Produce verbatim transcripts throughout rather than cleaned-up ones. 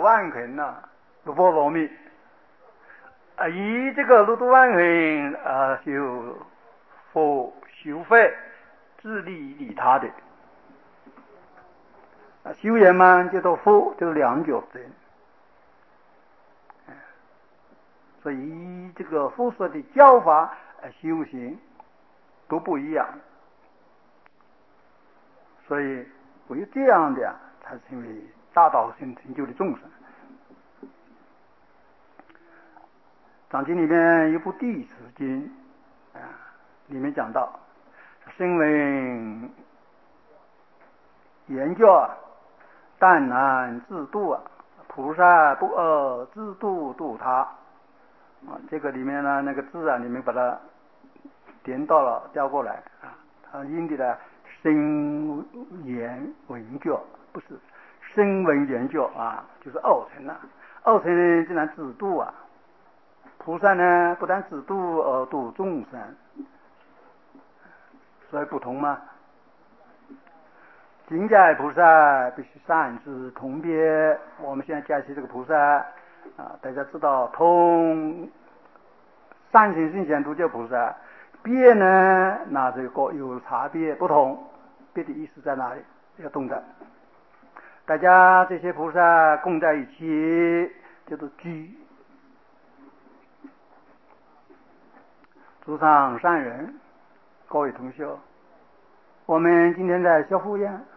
万肯呐，如波罗蜜啊，以这个六度万肯啊，就佛修法自利利他的啊，修圆满就到佛就是两脚真。所以这个佛说的教法修行都不一样，所以唯有这样的才成为大道成成就的众生。藏经里面有部弟子经啊，里面讲到声闻言教啊，但难自度啊，菩萨不恶自度度他啊。这个里面呢，那个字啊，你们把它颠倒了调过来啊，它印的呢声言文教，不是声闻言教啊，就是二乘啊。二乘呢竟然自度啊，菩萨呢不但自度而度众生，所以不同嘛。经教菩萨必须善知同别，我们现在讲起这个菩萨啊，大家知道同善行圣贤都叫菩萨，别呢那这个有差别不同，别的意思在哪里要懂得。大家这些菩萨共在一起叫做居。诸上善人，各位同学，我们今天在学佛呀，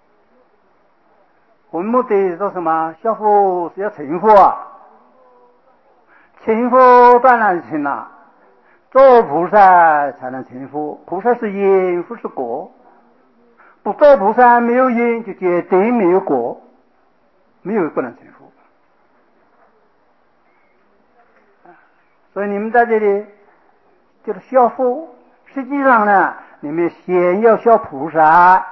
我们目的是做什么？学佛是要成佛啊，成佛当然成了，做菩萨才能成佛。菩萨是因，佛是果，不做菩萨没有因，就决定没有果，没有不能成佛。所以你们在这里就是学佛，实际上呢，你们先要学菩萨，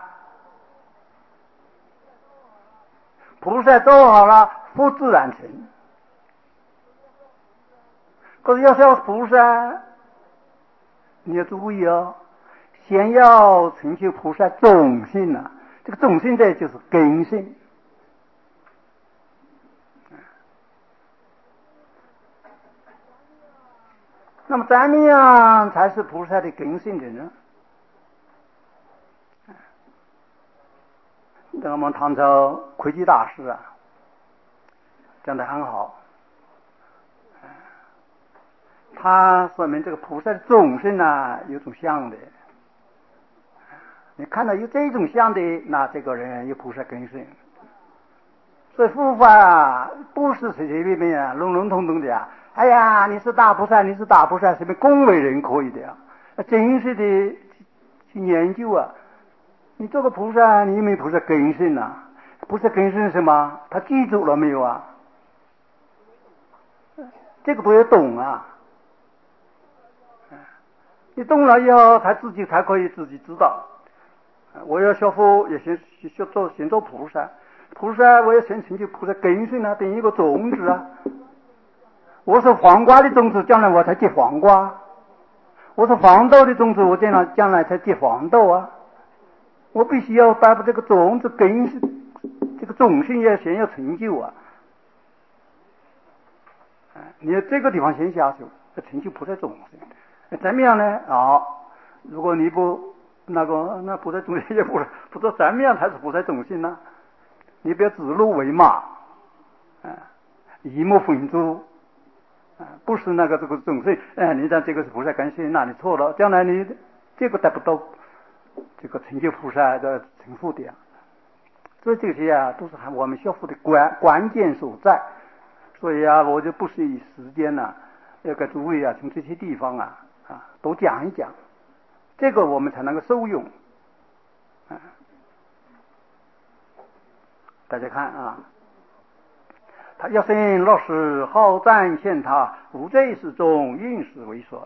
菩萨做好了，佛自然成。可是要学菩萨，你要注意哦，先要成就菩萨种性啊，这个种性的就是根性。那么怎么样才是菩萨的根性的呢？我们唐朝慧基大师啊讲得很好，他说明这个菩萨的种性啊有种相的，你看到有这种相的，那这个人有菩萨根性。所以佛法啊不是随随便便啊笼笼统统的呀、啊。哎呀，你是大菩萨，你是大菩萨，随便恭维人可以的呀、啊。真实的去研究啊，你做个菩萨，你有没有菩萨根性啊？菩萨根性是什么？他记住了没有啊？这个都要懂啊。你懂了以后，他自己才可以自己知道。我要学佛，也先学做，先做菩萨。菩萨我要先成就菩萨根性啊，等于一个种子啊。我是黄瓜的种子，将来我才结黄瓜；我是黄豆的种子，我将来将来才结黄豆啊。我必须要把这个种子根性，这个种性要先要成就啊。你要这个地方先下手，要成就菩萨种性。怎么样呢？啊，如果你不那个，那菩萨种性也不不知道怎么样才是菩萨种性呢？你不要指鹿为马，啊，以目混珠。不是那个这个种性，哎，你讲这个是菩萨根性，那你错了，将来你这个得不到这个成就菩萨的成佛的呀。所以这些啊，都是我们学佛的关关键所在。所以啊，我就不是以时间呢、啊，要给诸位啊，从这些地方啊啊都讲一讲，这个我们才能够受用。啊，大家看啊。他要生落实好战现他无罪事中应时为所。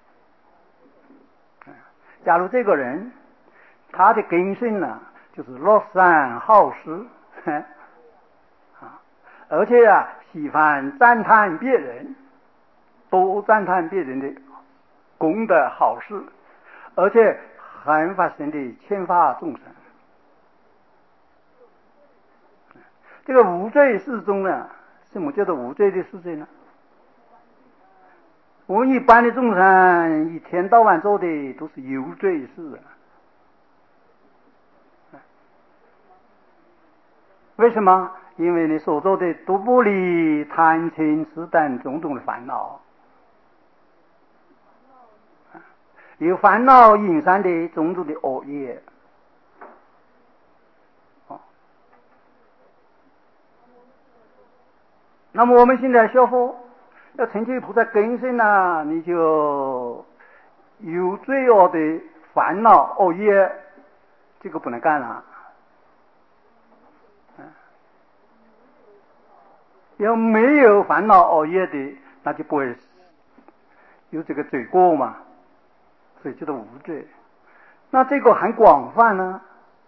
假如这个人他的根性呢，就是乐善好施啊，而且啊喜欢赞叹别人，多赞叹别人的功德好事，而且很发心的劝发众生。这个无罪事中呢， 什么叫做无罪的世界呢？我们一般的众生一天到晚做的都是有罪事啊。为什么？因为你所做的都不离贪嗔痴等种种的烦恼，有烦恼引生的种种的恶业。那么我们现在学佛要成就菩萨根性呢，你就有罪恶的烦恼恶业，这个不能干了。要没有烦恼恶业的，那就不会有这个罪过嘛，所以叫做无罪。那这个很广泛呢。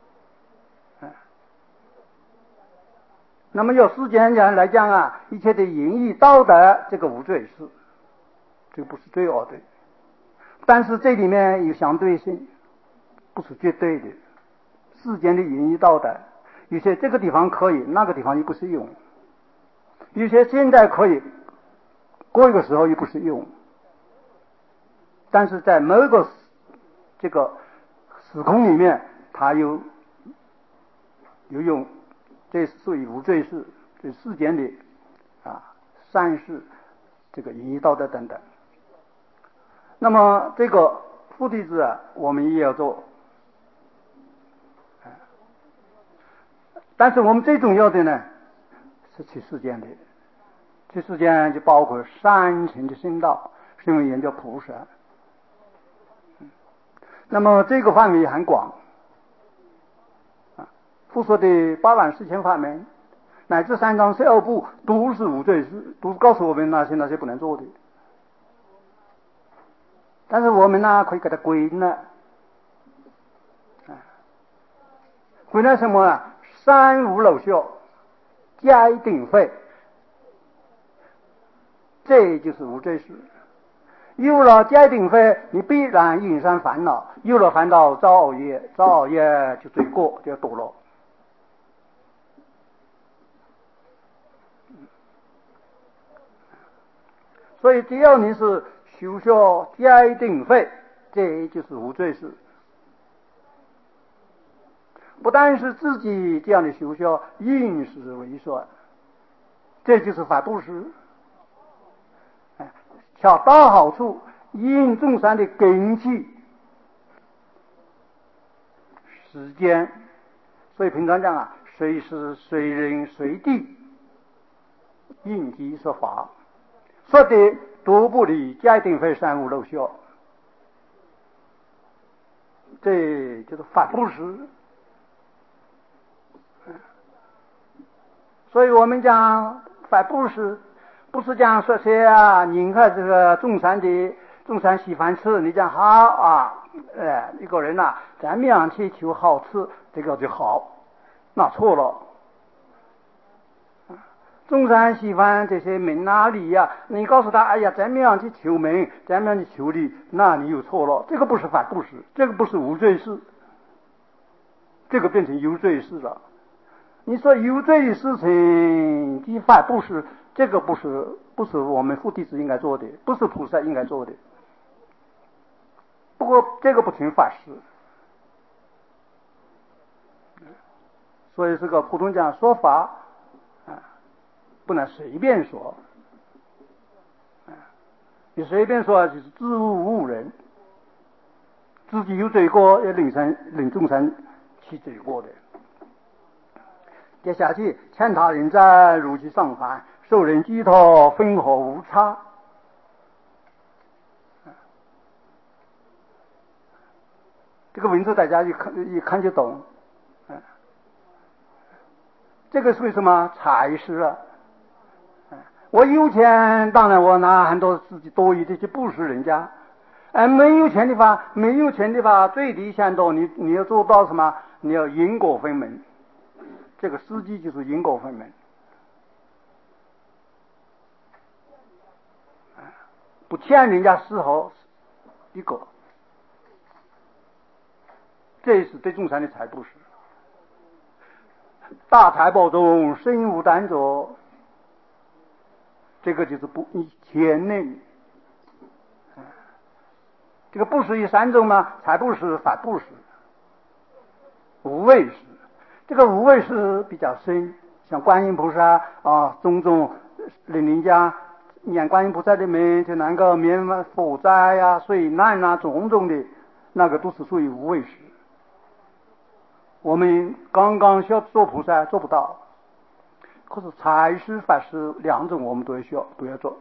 那么有世间人来讲啊，一切的仁义道德，这个无罪事，这个不是罪恶的。但是这里面有相对性，不是绝对的。世间的仁义道德，有些这个地方可以，那个地方又不适用；有些现在可以，过一个时候又不适用。但是在某个这个时空里面，它有有用。这是属于无罪事，这世间的啊善事，这个仁义道德等等。那么这个父弟子啊，我们也要做，但是我们最重要的呢，是去世间的，去世间就包括三乘的圣道，是因为人叫菩萨。那么这个范围很广。佛说的八万四千法门，乃至三藏十二部，都是无罪事，都是告诉我们那些那些不能做的。但是我们呢，可以给它归纳，归纳什么啊？三无漏学，皆定慧，这就是无罪事。有了戒定慧，你必然引生烦恼，有了烦恼造恶业，造恶业就罪过，就要堕落。所以只要你是修学戒定慧，这就是无罪事。不但是自己这样的修学，应时为说，这就是法布施，恰到好处，应众生的根器时间。所以平常讲啊，随时随人随地应机说法，说的都不离戒定慧三无漏学，这就是法布施。所以我们讲法布施，不是讲说些啊，你看这个众生的众生喜欢吃，你讲好啊，呃，一个人呐、啊，咱们样去求好吃，这个就好，那错了。众生喜欢这些名啊利呀，你告诉他，哎呀，怎么样去求名，怎么样去求利，那你又错了。这个不是法布施，这个不是无罪事，这个变成有罪事了。你说有罪的事情，即法布施，这个不是不是我们父弟子应该做的，不是菩萨应该做的。不过这个不成法事，所以这个普通讲说法啊，不能随便说。你随便说就是自误误人，自己有罪过，要领生领众生去罪过的。接下去，欠他人债，如其上还，受人寄托，分合无差。这个文字大家一看一看就懂。这个属于什么财施啊？我有钱，当然我拿很多自己多余的去布施人家。哎，没有钱的话，没有钱的话，最低限度你你要做到什么？你要因果分明。这个实际就是因果分明。不欠人家丝毫一个，这是对众生的财布施。大财宝中身无胆着， 这个就是不谦令。这个布施有三种嘛，财布施、法布施、无畏施。这个无畏施比较深，像观音菩萨啊，种种人人家念观音菩萨的名，就能够免火灾呀、水难啊，种种的，那个都是属于无畏施。我们刚刚需要做菩萨做不到，可是财施、法施两种我们都要需要都要做，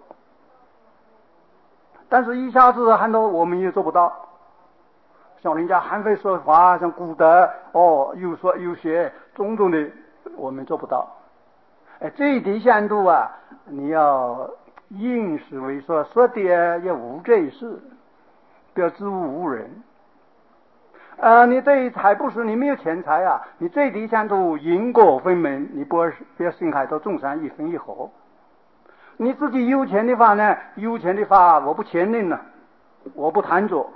但是一下子很多我们也做不到。像人家韩非说法，像古德哦，有说有学种种的，我们做不到。哎，这一点限度啊，你要应时为说，说的也无这事，不要自误无人。啊、呃，你对财布施，你没有钱财啊，你最低限度因果分明，你不要不要伤害到众生一分一毫。你自己有钱的话呢，有钱的话我不牵令了，我不贪着。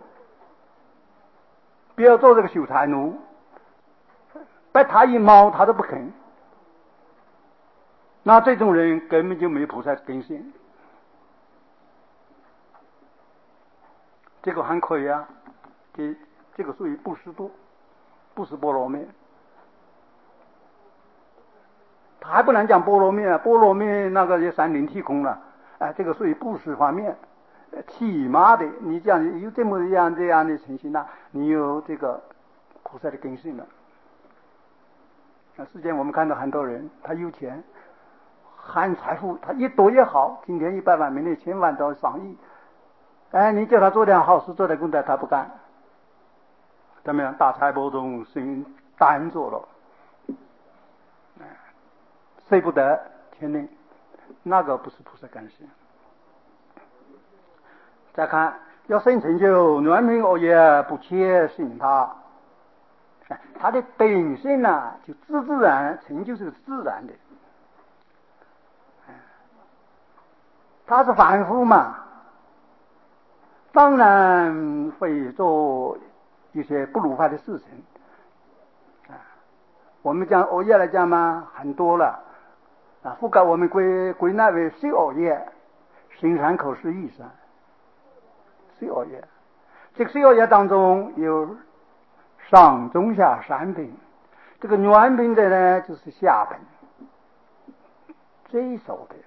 不要做这个守财奴，拜他一毛他都不肯，那这种人根本就没有菩萨根性。这个还可以啊，这这个属于布施度，不是波罗蜜。他还不能讲波罗蜜啊，波罗蜜那个也三轮体空了，哎，这个属于布施方面。起码的，你这样有这么样这样的情形呢，你有这个菩萨的根性了。那世间我们看到很多人，他有钱，含财富，他一多也好，今天一百万，明天千万到上亿，哎，你叫他做点好事，做点功德，他不干。怎么样？大财波动，心单做了，谁不得天令？那个不是菩萨根性。再看，要生成就暖明恶业，不切信他，他的本性呢、啊，就自自然成就是自然的。他是凡夫嘛，当然会做一些不如法的事情。我们讲恶业来讲嘛，很多了啊，覆盖我们归归纳为十恶业，心善口是意善。十恶业，这个十恶业当中有上中下三品，这个暖品的呢就是下品，最少的。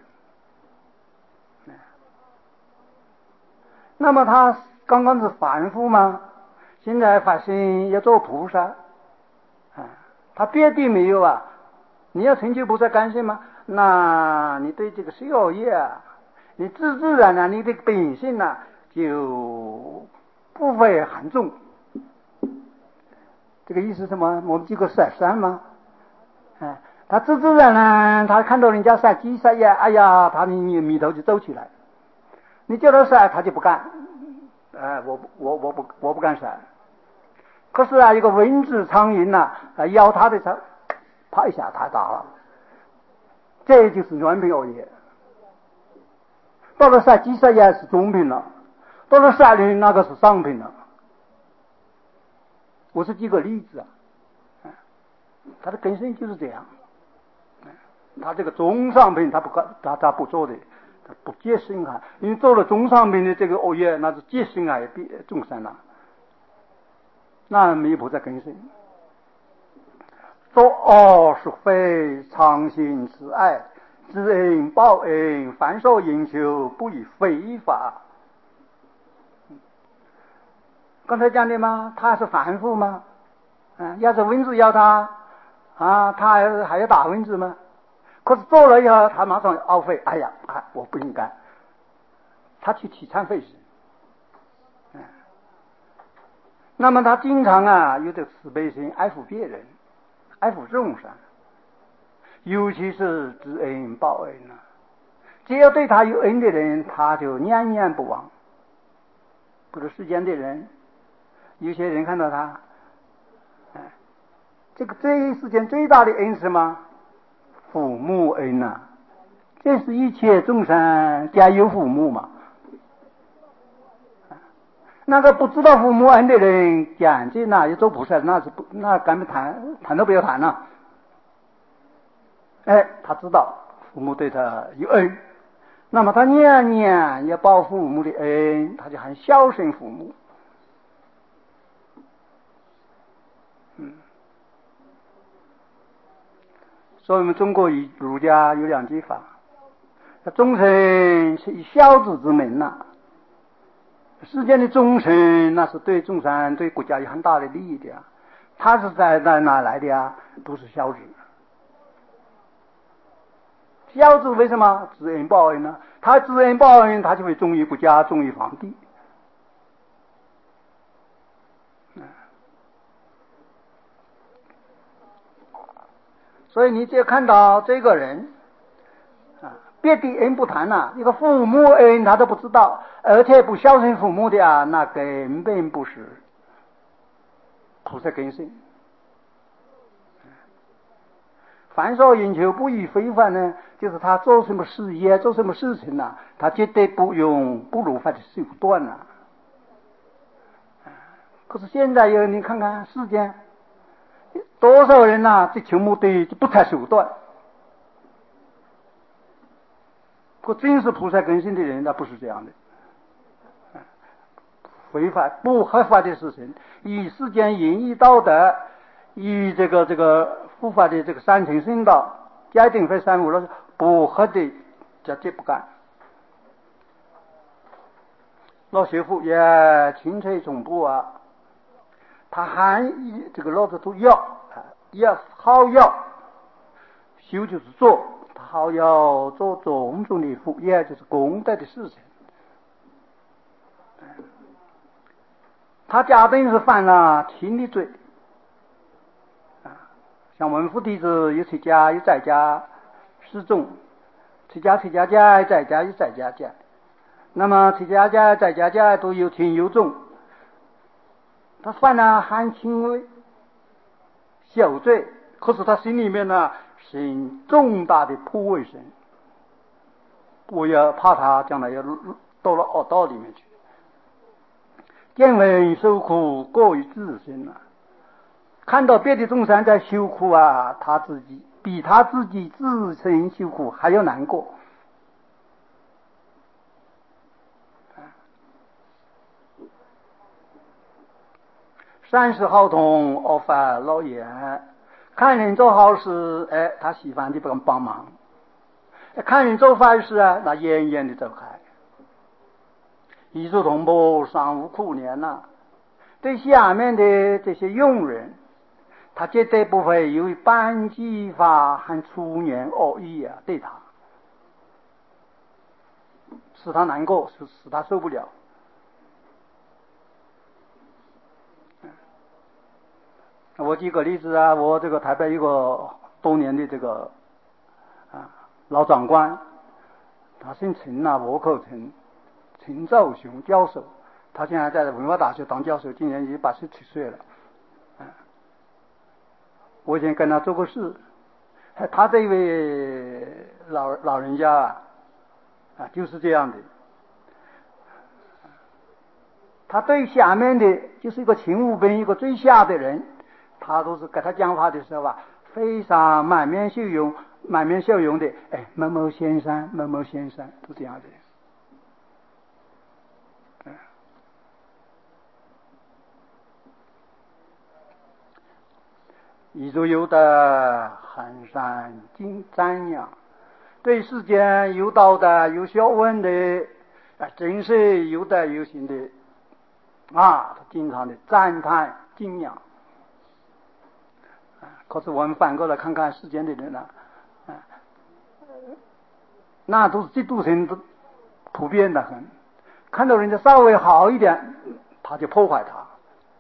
那么他刚刚是凡夫吗？现在发心要做菩萨，啊，他别的没有啊。你要成就菩萨干性吗？那你对这个十恶业啊，你自自然啊，你的本性呢、啊。就不会很重，这个意思什么？我们几个晒山吗？哎，他自自然然，他看到人家晒鸡晒鸭，哎呀，他的眉头就皱起来。你叫他晒，他就不干。哎，我我我不我不敢晒。可是啊，一个蚊子苍蝇呐、啊，咬他的时候，啪一下他打了，这就是暖品恶业。到了晒鸡晒鸭是中品了。到了善人那个是上品了。我是举个例子啊，他的根性就是这样。他这个中上品他不干，他他不做的，他不结深害。因为做了中上品的这个恶业，那是结深害众生了，那没有菩萨根性。作恶是非，常行慈爱，知恩报恩，反受应求，不以非法。刚才讲的吗？他是凡夫吗？嗯，要是蚊子咬他啊，他还还要打蚊子吗？可是做了以后，他马上懊悔，哎呀，啊，我不应该。他去起忏悔心。嗯，那么他经常啊有这慈悲心，爱护别人，爱护众生，尤其是知恩报恩啊。只要对他有恩的人，他就念念不忘。不是世间的人。有些人看到他，哎，这个这一世间最大的恩是什么？父母恩呐、啊，这是一切众生皆有父母嘛。那个不知道父母恩的人，讲这那也做菩萨，那是不那根本谈谈都不要谈了。哎，他知道父母对他有恩， 那么他年年要报父母的恩，他就很孝顺父母。嗯，所以我们中国儒儒家有两句法，忠诚是以孝子之名呐、啊。世间的忠诚，那是对众生、对国家有很大的利益的啊。他是在在哪来的啊？都是孝子。孝子为什么知恩报恩呢？他知恩报恩，他就会忠于国家，忠于皇帝。所以你只要看到这个人啊，别的恩不谈呐、啊，一个父母恩他都不知道，而且不孝顺父母的啊，那根本不是菩萨根性。凡所应求不以非法呢，就是他做什么事业、做什么事情呐、啊，他绝对不用不如法的手段呐、啊。可是现在有你看看世间多少人呐、啊，追求目的就不择手段。可真是菩萨根性的人，那不是这样的。违法不合法的事情，以世间仁义道德，以这个这个佛法的这个三乘圣道，戒定慧三无漏不合的，绝对不干。老学佛也清脆总部啊，他还以这个老子都要要好要修就是做，他好要做种种的福业，就是功德的事情。他家等于是犯了轻的罪啊，像文夫弟子有出家有在家示众，出家出家戒，在家有在家戒。那么出家戒在家戒都有轻有重，他犯了很轻微小罪，可是他心里面呢是重大的破卫生，我也怕他将来要到了恶道里面去。见闻受苦过于自身啊，看到别的众生在受苦啊，他自己比他自己自身受苦还要难过。善事好动，恶法老严。看人做好事，哎，他喜欢的不敢帮忙；看人做坏事啊，那远远的走开。一诸同胞尚无苦念呐、啊，对下面的这些佣人，他绝对不会有半句法和粗言恶语啊对他，使他难过，使使他受不了。我举个例子啊，我这个台北一个多年的这个啊老长官，他姓陈啊，倭寇陈。陈兆雄教授，他现在在文化大学当教授，今年已经八十七岁了。我以前跟他做过事，他这位老老人家啊，啊就是这样的。他对下面的就是一个勤务兵，一个最下的人，他都是跟他讲话的时候啊，非常满面笑容，满面笑容的，哎，某某先生，某某先生，都这样的。一如有德寒山敬瞻仰，对世间有道德有学问的啊，真是有德有行的啊，他经常的赞叹敬仰。可是我们反过来看看世间的人呢、啊，那都是嫉妒心都普遍的很，看到人家稍微好一点，他就破坏他。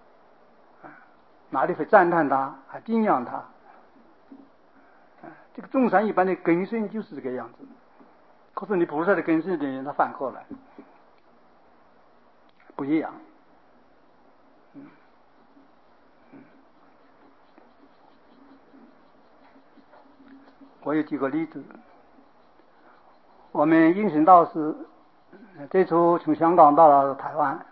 哪里会赞叹他，还敬仰他？这个众生一般的根性就是这个样子。可是你菩萨的根性的人，他反过来不一样。嗯嗯、我有举个例子，我们应成道士最初从香港到了台湾。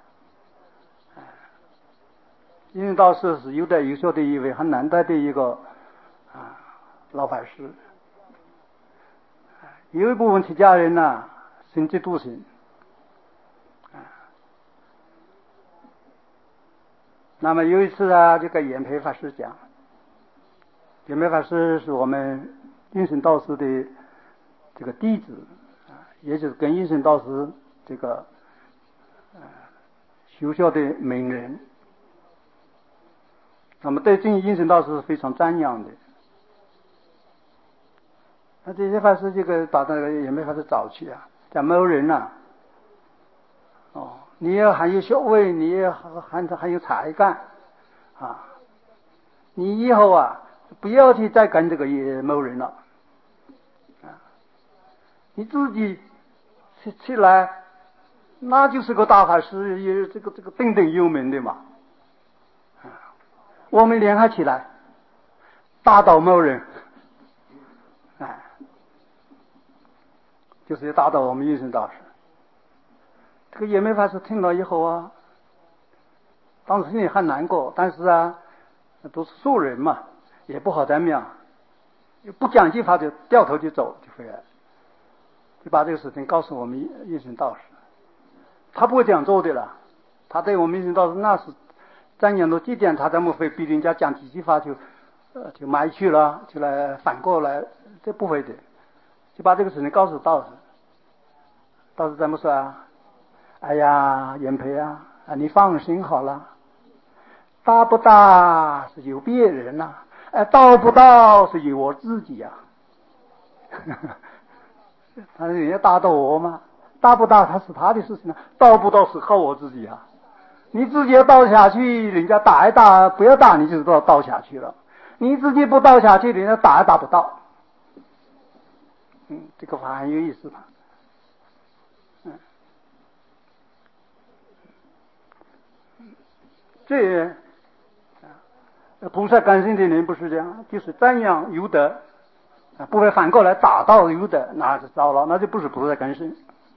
应成道士是有德有学的一位很难得的一个啊老法师。有一部分出家人呢、啊、 生嫉妒心。那么有一次啊，这个延培法师讲，延培法师是我们应成道师的这个弟子啊，也就是跟应成道师这个呃学校的名人。那么对这应成道师是非常赞扬的。那这些法师这个把那个延培法师找去啊，讲某人呐、啊，哦，你也还有学位，你也还还有才干啊，你以后啊不要去再跟这个某人了啊，你自己起起来，那就是个大法师，也这个这个鼎鼎有名的嘛啊，我们联合起来打倒某人，哎，就是要打倒我们应成道士。这个延培法师听了以后啊，当时心里很难过，但是啊，都是素人嘛，也不好怎么样，不讲计法就掉头就走就回来，就把这个事情告诉我们应成道士。他不会这样做的了，他对我们应成道士那是瞻仰到极点，他怎么会逼人家讲几句法就呃就埋去了，就来反过来，这不会的，就把这个事情告诉道士。道士怎么说啊？哎呀，延培啊，啊你放心好了，大不大是有别人呐、啊，哎，到不到是有我自己呀、啊。他人家打倒我嘛，大不大他是他的事情啊，到不到是靠我自己啊。你自己要倒下去，人家打一打，不要打你就倒倒下去了。你自己不倒下去，人家打也打不到。嗯，这个话很有意思吧？嗯，这菩萨感性的人不是这样，就是赞扬有德，不会反过来打倒有德，那就糟了，那就不是菩萨感性。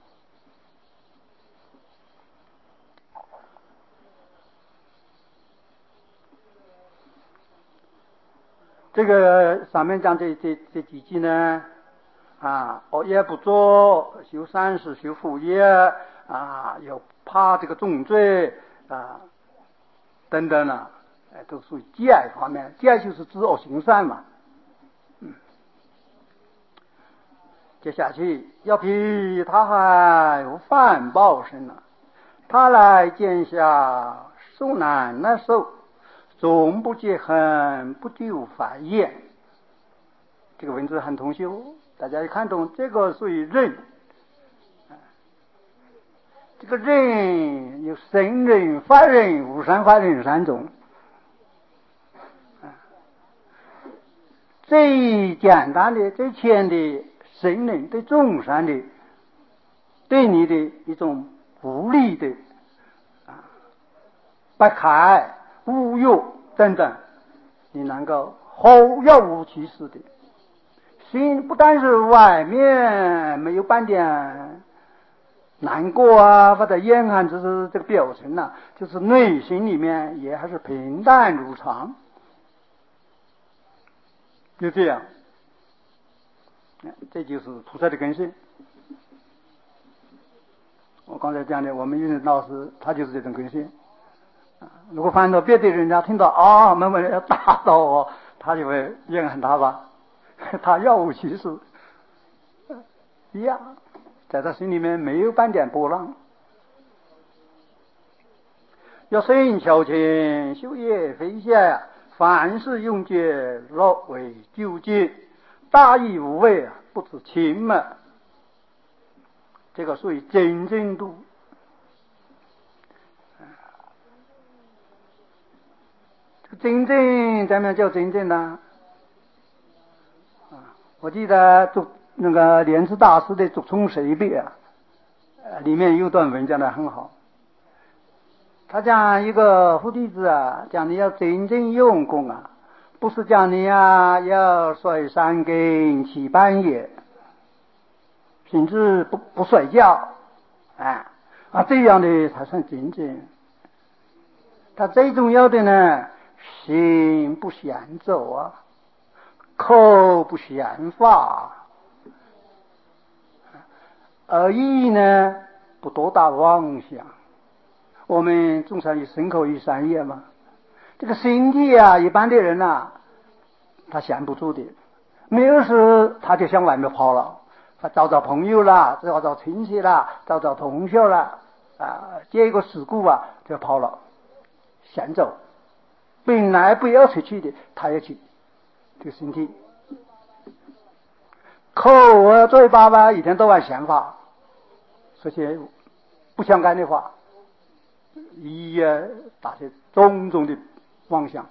这个上面讲这这这几句呢，啊，恶业不做，修善事，修福业啊，又怕这个重罪啊，等等呢，哎，都属于戒方面。戒就是知恶行善嘛。嗯，接下去要比他还有反报身了，他来见下受难难受，总不结恨，不丢烦厌。这个文字很通修，大家一看懂，这个属于忍。这个忍有生忍、法忍、无生法忍三种。最简单的、最浅的生忍，对众生的，对你的一种无力的啊，不开、无欲等等，你能够毫无其事的心，不但是外面没有半点难过啊，或者厌恨，只是这个表情啊，就是内心里面也还是平淡如常，就这样，这就是菩萨的根性。我刚才讲的，我们应成老师他就是这种根性。如果翻到别的人家听到啊，某某人要打倒我，他就会厌恨他吧，他若无其事一样，在他心里面没有半点波浪。要深孝亲，修业非下，凡事用解，乐为究竟，大义无畏，不知轻慢。这个属于真正度。真正怎么样叫真正呢？啊，我记得做那个莲池大师的《足冲随笔》啊，里面有段文讲得很好。他讲一个佛弟子啊，讲你要真正用功啊，不是讲你啊要摔三更起半夜，甚至不不睡觉，哎啊这样的才算真正。他最重要的呢，心不闲走啊，口不闲发， 而意呢不多大妄想。我们中山有身口意三业嘛，这个身体啊，一般的人啊，他闲不住的，没有事他就向外面跑了，他找找朋友啦，找找亲戚啦，找找同学啦，啊，接一个事故啊就跑了，闲走。本来不要出去的，他也去。这个身体，口啊嘴巴吧，一天到晚闲话，说些不相干的话，一夜打些种种的妄想，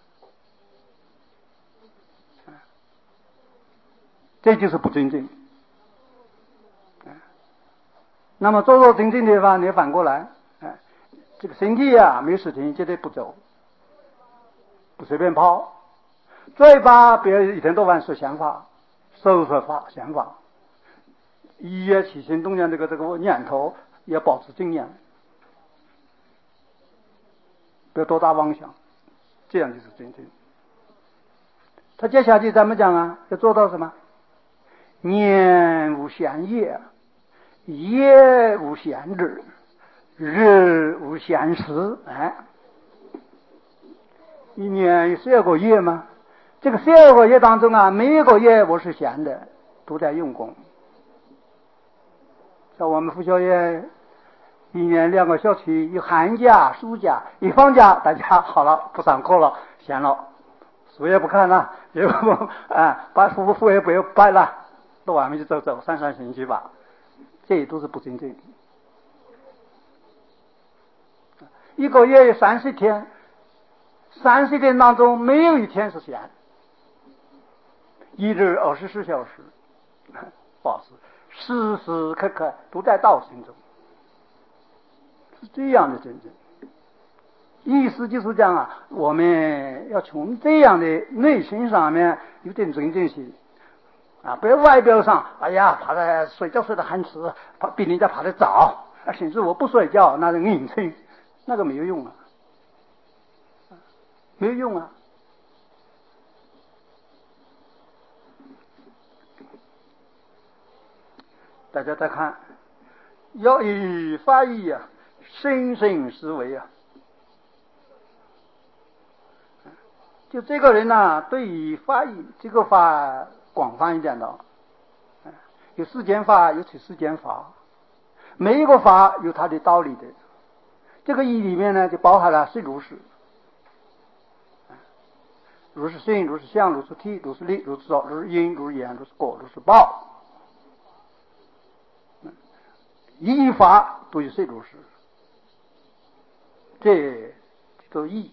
这就是不真正。那么做做真正的话，你反过来，哎，这个身体啊，没事情绝对不走，不随便跑。嘴巴不要一天到晚说闲话，说说话闲话，一夜起心动念这个这个念头要保持正念，不要多大妄想，这样就是真正。他接下去咱们讲啊，要做到什么？念无闲业，夜无闲日，日无闲时。哎，一年有十二个月吗？这个十二个月当中啊，每一个月我是闲的，都在用功。像我们附小业一年两个校期，有寒假、暑假，一放假大家好了，不上课了，闲了，书也不看了，也不啊，把书书也不要摆了，到外面去走走，散散心去吧。这都是不真正。一个月有三十天，三十天当中没有一天是闲，一日二十四小时，保持时时刻刻都在道心中，是这样的真正。意思就是讲啊，我们要从这样的内心上面有点真正性啊，不要外表上，哎呀，爬得睡觉睡得很迟，比人家爬得早，啊，甚至我不睡觉，那是硬撑，那个没有用啊，没有用啊。大家再看，要以法义啊，深深思维啊。就这个人呢、啊，对于法义这个法广泛一点的，有世间法，有取世间法，每一个法有它的道理的。这个义里面呢，就包含了是如是，如是性，如是相，如是体，如是力，如是造，如是因，如是缘，如是果，如是报。义法都有是如是，这个义。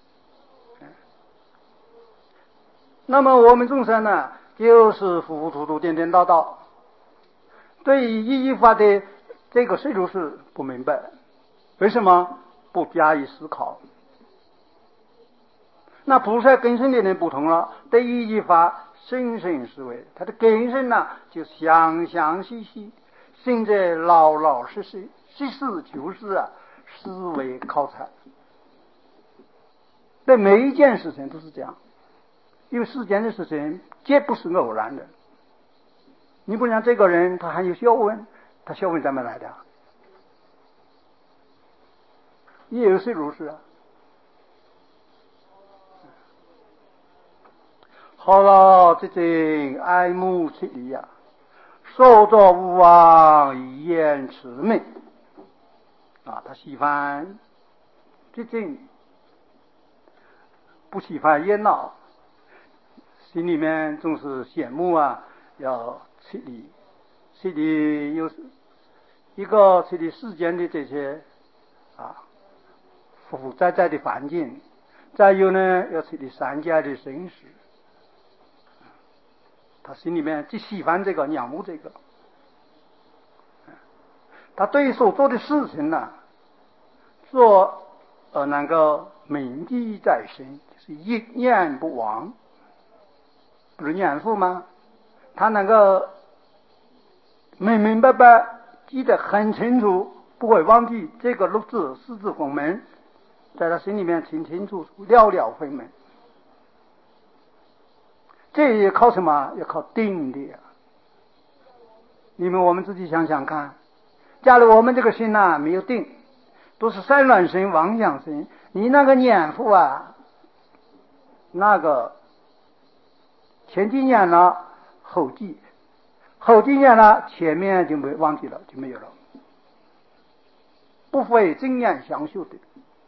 那么我们众生呢，就是糊糊涂涂、颠颠倒倒，对于意义法的这个是如是不明白，为什么不加以思考？那菩萨根深的人不同了，对意义法深深思维，他的根深呢就详详细细，心在老老实实，实事求是啊，思维考察。对每一件事情都是这样。因为世间的事情皆不是偶然的，你不像这个人他还有学问，他学问怎么来的？也是如是啊。好了，这正爱慕其理呀，所作无忘，以言持命啊，他喜欢这正，不喜欢热闹。心里面总是羡慕啊，要处理，处理有一个处理世间的这些啊复复杂杂的环境，再有呢要处理三界的生死，他心里面既喜欢这个，仰慕这个，他对于所做的事情呢，做呃能够铭记在心，就是一念不忘。不是念佛吗？他能够明明白白记得很清楚，不会忘记这个六字四字佛门，在他心里面清清楚楚，了了分明。这也靠什么？要靠定力啊！ 你们我们自己想想看，假如我们这个心呐、啊、没有定，都是散乱心、妄想心，你那个念佛啊，那个前几念了，后记，后几念了，前面就没忘记了，就没有了，不非正念相修的。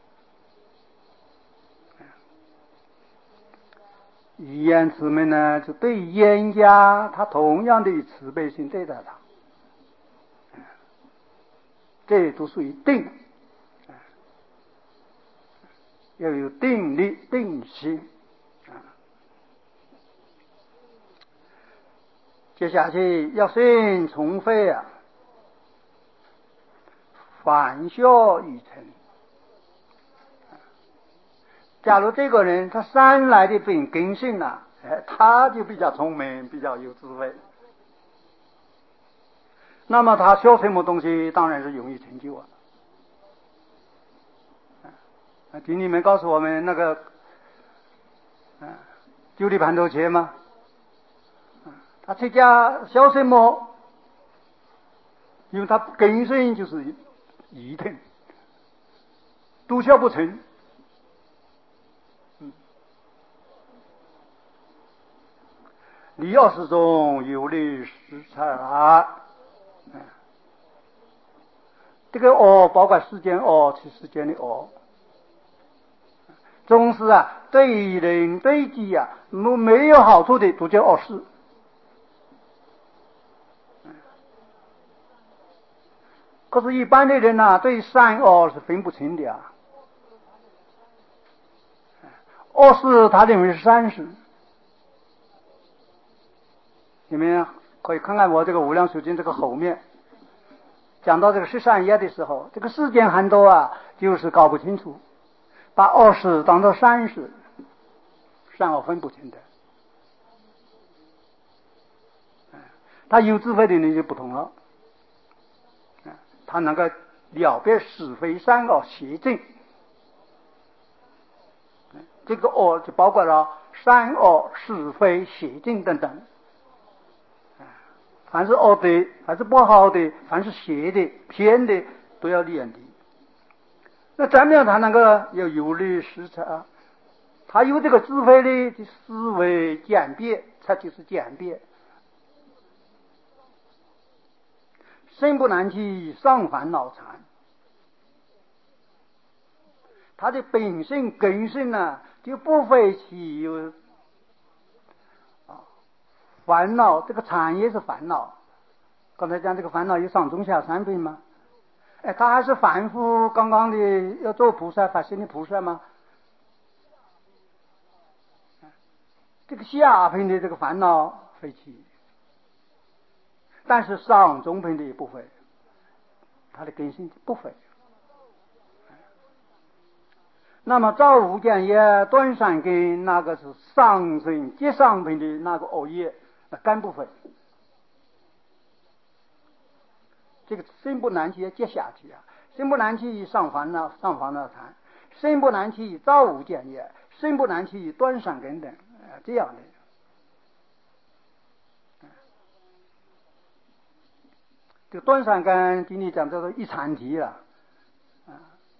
以言慈悲呢，就对冤家，他同样的慈悲心对待他，这都属于定，要有定力、定心。接下去要心从肺啊，反效于成。假如这个人他生来的本根性呢、啊，哎，他就比较聪明，比较有智慧，那么他学什么东西当然是容易成就啊。啊，经里面告诉我们那个，啊，九里盘头切嘛，他出家学什么？因为他根性就是愚钝，都学不成。嗯，李二世中有理十才啊，嗯，这个恶包括世间恶，是世间的恶。总是啊，对人对己啊，没没有好处的都叫恶事。可是，一般的人呐、啊，对善恶是分不清的啊。恶事他认为是善事。你们可以看看我这个《无量寿经》这个后面，讲到这个十善业的时候，这个世间很多啊，就是搞不清楚，把恶事当作善事，善恶分不清的。他有智慧的人就不同了，他能够了别是非善恶邪正。这个恶就包括了善恶是非邪正等等，凡是恶的，凡是不好的，凡是邪的偏的，都要远离。那怎么样他能够要有理识察？他有这个智慧的思维简便，它就是简便。身不难起上烦恼缠，他的本性根性呢、啊，就不会起有啊烦恼。这个缠也是烦恼。刚才讲这个烦恼有上中下三品吗？哎，他还是凡夫，刚刚的要做菩萨，发心的菩萨吗？这个下品的这个烦恼会起，但是上中品的也不会，他的根性不会。那么造无间业断善根，那个是上品接上品的那个恶业，那根不会。这个身不难起接下去啊，身不难起上烦恼上烦恼缠，身不难起造无间业，身不难起断善根等，啊，这样的。这个断善根今天讲叫做一禅题了，啊，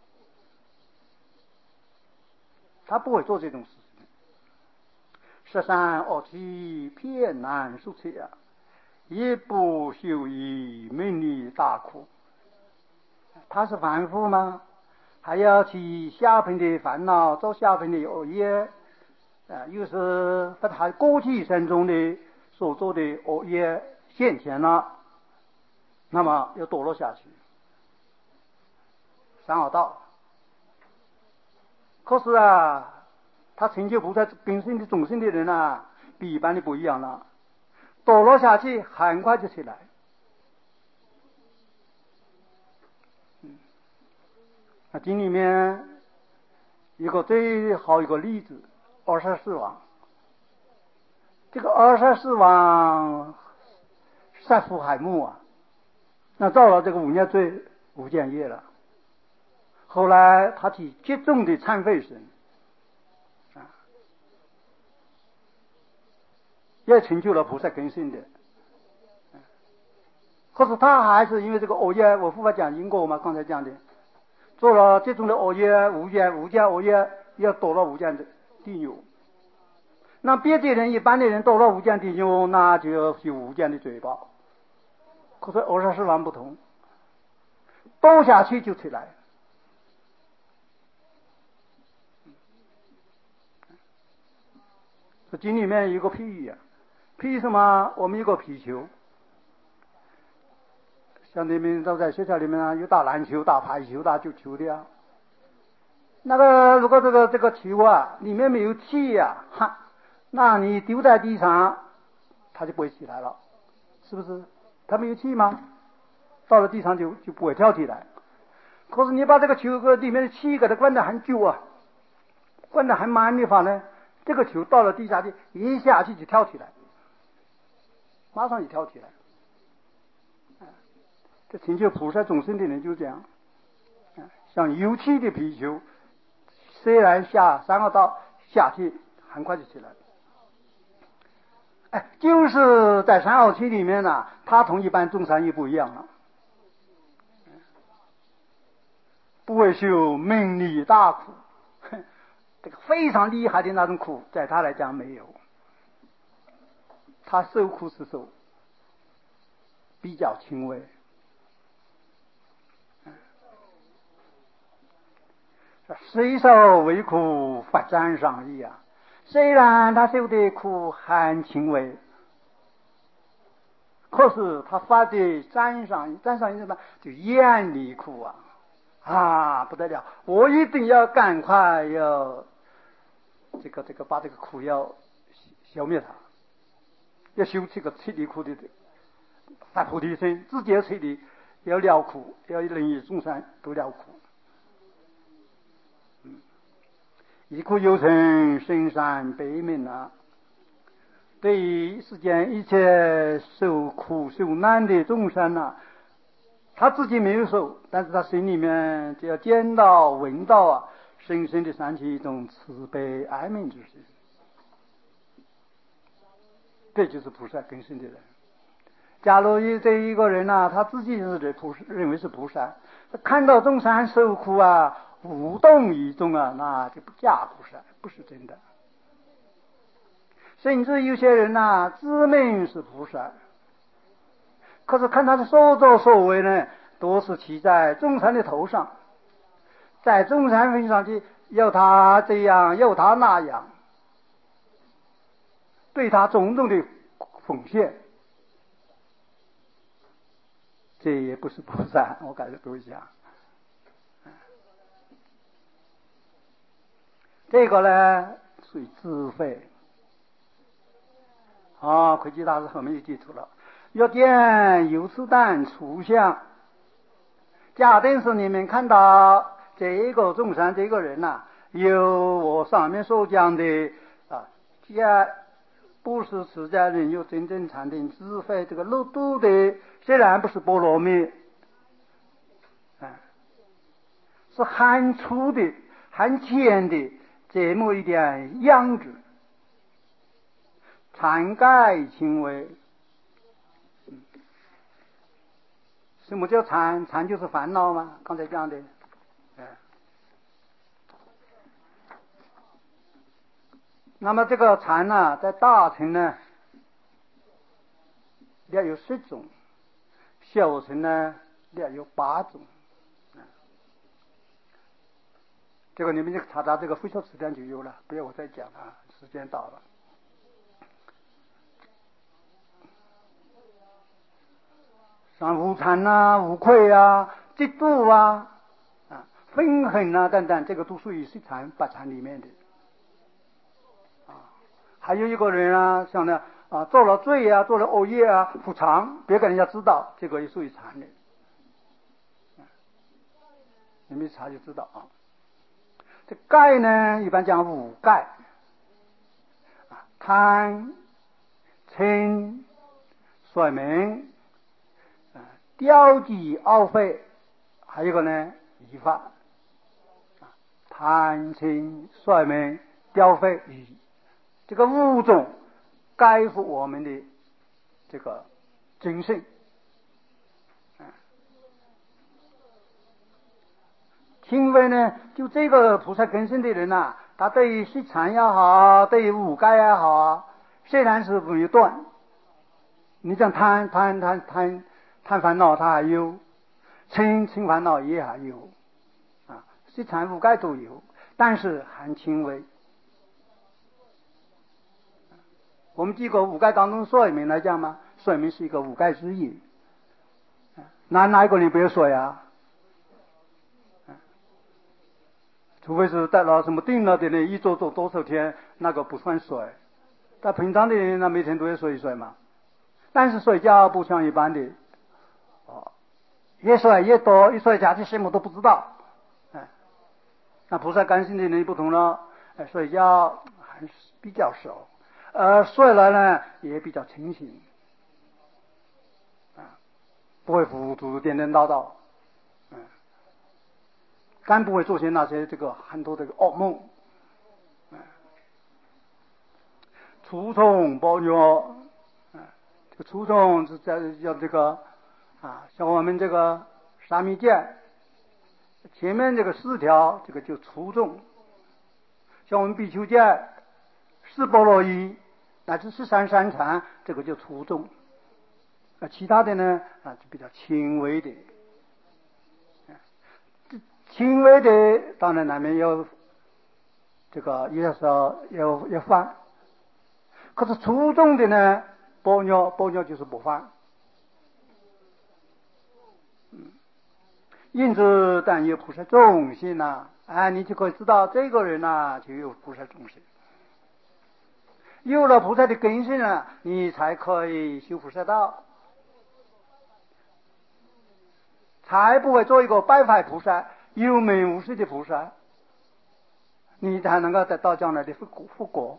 他不会做这种事情。十善恶趣偏难受持啊，一不修以名利大苦。他是凡夫吗？还要起下品的烦恼，做下品的恶业，啊，又是把他过去生中的所做的恶业现前了，那么要堕落下去，三恶道。可是啊，他成就菩萨根性的种性的人啊，比一般的不一样了，堕落下去很快就起来。嗯，那经里面一个最好一个例子，二十四王。这个二十四王杀父海木啊，那造了这个五念罪无间业了。后来他起极重的忏悔心，啊，也成就了菩萨根性的。 可是他还是因为这个恶业，我无法讲因果嘛，刚才讲的，做了这种的恶业，无间无间恶业，要堕落无间的地狱。那别的人一般的人堕落无间地狱，那就有无间的罪报。可是阿舍世王不同，堕下去就出来。这经里面有个譬喻啊，譬喻什么？我们有个皮球，像你们都在学校里面啊，有打篮球、打排球、打足球的啊。那个如果这个这个球啊里面没有气呀、啊，哈，那你丢在地上，它就不会起来了，是不是？它没有气吗？到了地上就就不会跳起来。可是你把这个球里面的气给它灌得很久啊，灌得很满的话呢，这个球到了地下去，一下去就跳起来，马上就跳起来。这成就菩萨众生的人就这样，像有气的皮球，虽然下三个道下去，很快就起来。哎，就是在三奥气里面呢、啊，它同一般众生也不一样了。不会受名利大苦，这个非常厉害的那种苦，在他来讲没有。他受苦是受比较轻微。虽受为苦，不沾上意啊。虽然他受的苦很轻微，可是他发的沾上意，沾上意什么？就厌离苦啊。啊，不得了！我一定要赶快要这个这个把这个苦要消灭它，要修这个彻底苦的发菩提心，自己要彻底要了苦，要能与众生都了苦。嗯，一苦有成，深山悲悯啊！对于世间一切受苦受难的众生啊，他自己没有受，但是他心里面只要见到闻到啊，深深的升起一种慈悲爱悯之心，这就是菩萨根深的人。假如这一个人啊，他自己是菩认为是菩萨，看到众生受苦啊，无动于衷啊，那就不假菩萨，不是真的。甚至有些人啊，自命是菩萨，可是看他的所作所为呢，都是骑在众生的头上，在众生身上去要他这样要他那样，对他种种的奉献，这也不是菩萨，我感觉都一样。这个呢属于自费啊，慧基大师后面就记住了，要见有此等初相。假定是你们看到这一个众生这个人呐、啊，有我上面所讲的啊，假不是持家人有真正禅定智慧，这个漏度的虽然不是波罗蜜，啊，是很粗的很浅的这么一点样子，禅盖轻微。什么叫禅？禅就是烦恼嘛，刚才讲的。哎，那么这个禅呢、啊，在大乘呢，略有十种，小乘呢略有八种。这个你们就查查这个《慧说词典》就有了，不要我再讲了，时间到了。像无惭啊、无愧啊、嫉妒啊、啊愤恨啊等等，这个都属于十禅八禅里面的。啊，还有一个人啊，像呢啊做了罪啊、做了恶业啊、不藏，别给人家知道，这个也属于禅的。你们一查就知道啊。这盖呢，一般讲五盖啊，贪、嗔、衰名。雕机傲废，还有一个呢，疑法，贪嗔衰名雕废疑，这个五种盖覆我们的这个精神。 轻微呢，就这个菩萨根性的人呐，他对于食禅也好，对于五戒也好，虽然是没有断，你讲贪贪贪贪贪烦恼他还有，嗔嗔烦恼也还有，啊，食禅五戒都有，但是很轻微。我们记过五戒当中睡眠来讲嘛，睡眠是一个五戒之一，哪哪一个人不要睡啊？除非是带了什么病了的人，一坐坐多少天，那个不算睡。但平常的人，那每天都要睡一睡嘛。但是睡觉不像一般的，哦，越睡越多，一睡下去什么都不知道。哎，那菩萨根性的人不同了，哎，睡觉还是比较少，呃，睡了呢也比较清醒，啊，不会糊涂颠颠倒倒。更不会做些那些这个很多这个噩梦。初从包尿，这个初从是在叫这个啊，像我们这个沙弥戒，前面这个四条，这个就初众；像我们比丘戒、四波罗夷乃至十三三禅，这个就初众。啊，其他的呢啊就比较轻微的。轻微的当然难免有这个有时候有有犯，可是初中的呢，波尿波尿就是不犯。嗯，因此但有菩萨众性呐，啊，你就可以知道这个人呐、啊、就有菩萨众性。有了菩萨的根性啊，你才可以修菩萨道，才不会做一个拜法菩萨。有名无实的菩萨，你才能够得到将来的复果复果。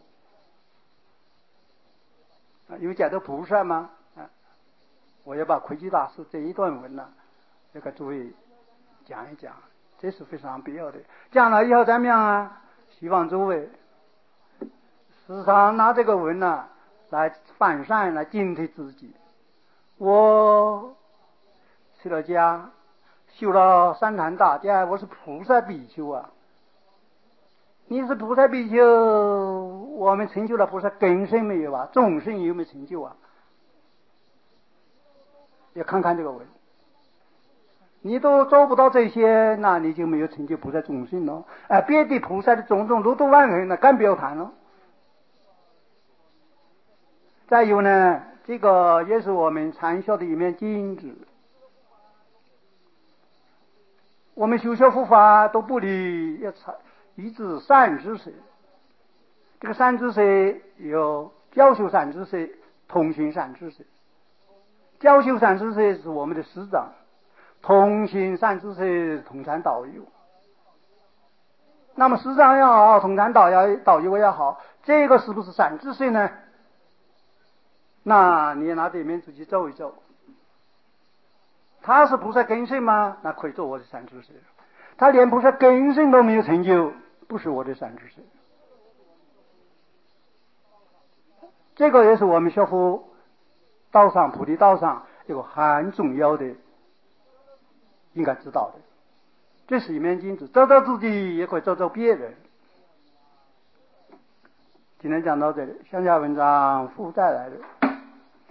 因为讲到菩萨嘛，啊，我要把魁基大师这一段文呢，要给诸位讲一讲，这是非常必要的。讲了以后怎么样啊？希望诸位时常拿这个文呢来反善，来警惕自己。我去了家。修了三坛大戒，我是菩萨比丘啊！你是菩萨比丘，我们成就了菩萨根性没有啊？众生有没有成就啊？要看看这个文，你都做不到这些，那你就没有成就菩萨众生了。哎、呃，别的菩萨的种种如度万人，那更不要谈了。再有呢，这个也是我们禅修的一面镜子。我们修学佛法都不离要一致善知识，这个善知识有教修善知识、通行善知识。教修善知识是我们的师长，通行善知识同参导游。那么师长也好，同参导游导游也好，这个是不是善知识呢？那你拿对面自己走一走。他是菩萨根性吗？那可以做我的善知识。他连菩萨根性都没有成就，不是我的善知识。这个也是我们学佛道上、菩提道上一个很重要的，应该知道的。这是一面镜子，照照自己，也可以照照别人。今天讲到这里，向下文章附带来的。